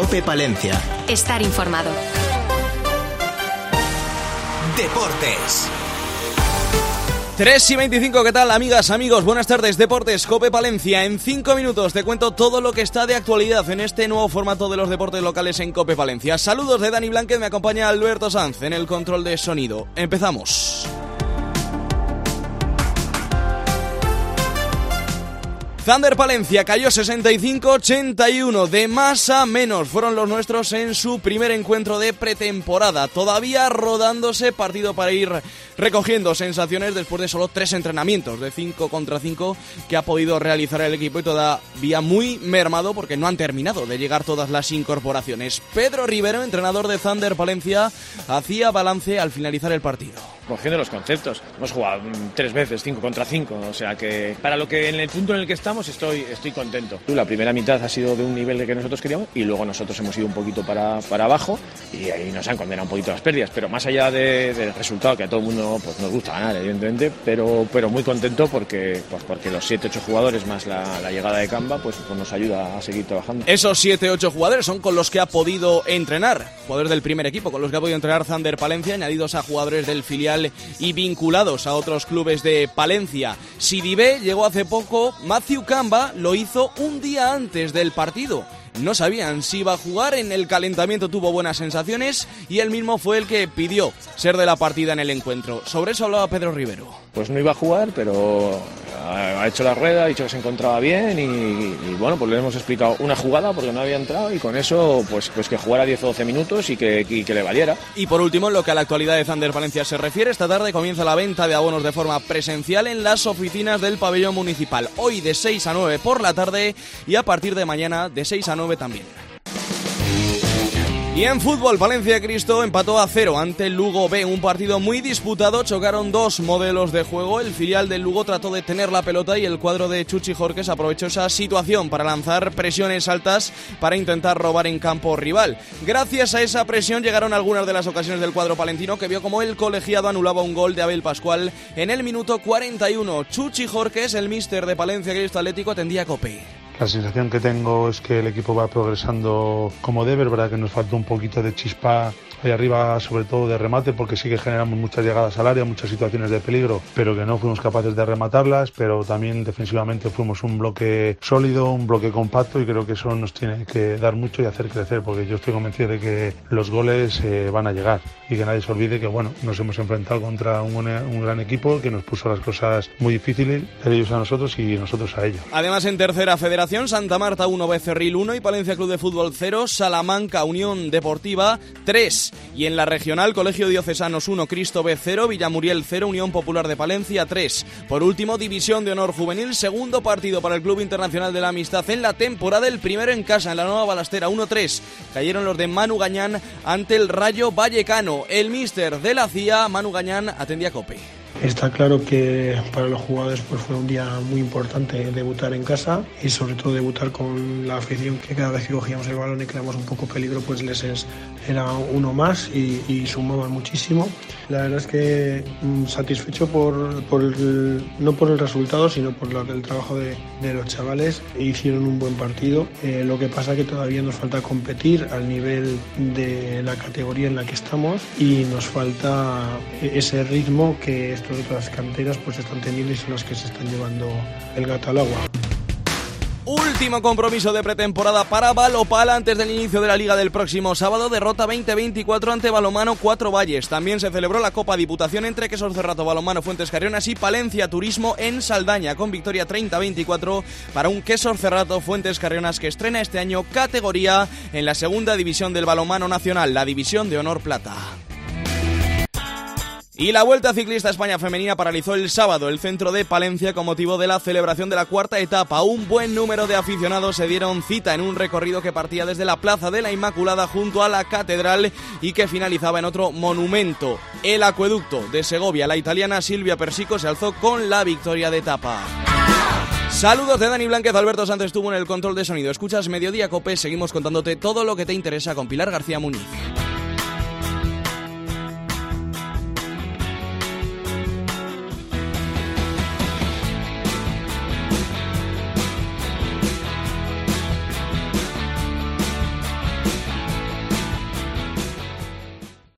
COPE Palencia. Estar informado. Deportes. 3:25, ¿qué tal, amigas, amigos? Buenas tardes, Deportes COPE Palencia. En 5 minutos te cuento todo lo que está de actualidad en este nuevo formato de los deportes locales en COPE Palencia. Saludos de Dani Blanquez, me acompaña Alberto Sanz en el control de sonido. Empezamos. Thunder Palencia cayó 65-81, de más a menos fueron los nuestros en su primer encuentro de pretemporada, todavía rodándose, partido para ir recogiendo sensaciones después de solo 3 entrenamientos de 5 contra 5 que ha podido realizar el equipo y todavía muy mermado porque no han terminado de llegar todas las incorporaciones. Pedro Rivero, entrenador de Thunder Palencia, hacía balance al finalizar el partido. Cogiendo los conceptos, hemos jugado 3 veces 5 contra 5, o sea que para lo que en el punto en el que estamos estoy contento. La primera mitad ha sido de un nivel que nosotros queríamos y luego nosotros hemos ido un poquito para abajo y ahí nos han condenado un poquito las pérdidas, pero más allá del resultado, que a todo el mundo pues nos gusta ganar evidentemente, pero muy contento porque los 7-8 jugadores más la llegada de Camba pues nos ayuda a seguir trabajando. Esos 7-8 jugadores son con los que ha podido entrenar, jugadores del primer equipo con los que ha podido entrenar Thunder Palencia, añadidos a jugadores del filial y vinculados a otros clubes de Palencia. Sidibé llegó hace poco, Matthew Camba lo hizo un día antes del partido. No sabían si iba a jugar, en el calentamiento tuvo buenas sensaciones y él mismo fue el que pidió ser de la partida en el encuentro. Sobre eso hablaba Pedro Rivero. Pues no iba a jugar, pero ha hecho la rueda, ha dicho que se encontraba bien y bueno, pues le hemos explicado una jugada porque no había entrado y con eso pues que jugara 10 o 12 minutos y que le valiera. Y por último, en lo que a la actualidad de Thunder Palencia se refiere, esta tarde comienza la venta de abonos de forma presencial en las oficinas del pabellón municipal. Hoy de 6 a 9 por la tarde y a partir de mañana de 6 a 9 también. Y en fútbol, Palencia Cristo empató a 0 ante el Lugo B, un partido muy disputado, chocaron 2 modelos de juego, el filial del Lugo trató de tener la pelota y el cuadro de Chuchi Jorques aprovechó esa situación para lanzar presiones altas para intentar robar en campo rival. Gracias a esa presión llegaron algunas de las ocasiones del cuadro palentino, que vio como el colegiado anulaba un gol de Abel Pascual en el minuto 41. Chuchi Jorques, el míster de Palencia Cristo Atlético, atendía a COPE. La sensación que tengo es que el equipo va progresando como debe, es verdad que nos falta un poquito de chispa ahí arriba, sobre todo de remate, porque sí que generamos muchas llegadas al área, muchas situaciones de peligro, pero que no fuimos capaces de rematarlas, pero también defensivamente fuimos un bloque sólido, un bloque compacto y creo que eso nos tiene que dar mucho y hacer crecer, porque yo estoy convencido de que los goles van a llegar y que nadie se olvide que bueno, nos hemos enfrentado contra un gran equipo que nos puso las cosas muy difíciles, ellos a nosotros y nosotros a ellos. Además, en tercera federación, Santa Marta 1, Becerril 1 y Palencia Club de Fútbol 0, Salamanca Unión Deportiva 3. Y en la regional, Colegio Diocesanos 1, Cristo B 0, Villamuriel 0, Unión Popular de Palencia 3. Por último, División de Honor Juvenil, segundo partido para el Club Internacional de la Amistad en la temporada, el primero en casa, en la Nueva Balastera 1-3. Cayeron los de Manu Gañán ante el Rayo Vallecano. El míster de la CIA, Manu Gañán, atendía a COPE. Está claro que para los jugadores pues fue un día muy importante debutar en casa y sobre todo debutar con la afición, que cada vez que cogíamos el balón y creamos un poco peligro pues era uno más y sumaban muchísimo. La verdad es que satisfecho no por el resultado, sino por el trabajo de los chavales. Hicieron un buen partido, lo que pasa que todavía nos falta competir al nivel de la categoría en la que estamos y nos falta ese ritmo que estos otras canteras pues están teniendo y son las que se están llevando el gato al agua. Último compromiso de pretemporada para Balopala antes del inicio de la Liga del próximo sábado. Derrota 20-24 ante Balonmano Cuatro Valles. También se celebró la Copa Diputación entre Quesos Cerrato, Balonmano Fuentes Carrionas y Palencia Turismo en Saldaña, con victoria 30-24 para un Quesos Cerrato Fuentes Carrionas que estrena este año categoría en la segunda división del balonmano nacional, la División de Honor Plata. Y la Vuelta Ciclista España Femenina paralizó el sábado el centro de Palencia con motivo de la celebración de la cuarta etapa. Un buen número de aficionados se dieron cita en un recorrido que partía desde la Plaza de la Inmaculada junto a la Catedral y que finalizaba en otro monumento, el Acueducto de Segovia. La italiana Silvia Persico se alzó con la victoria de etapa. Saludos de Dani Blanquez, Alberto Sanz estuvo en el control de sonido. Escuchas Mediodía COPE, seguimos contándote todo lo que te interesa con Pilar García Muñiz.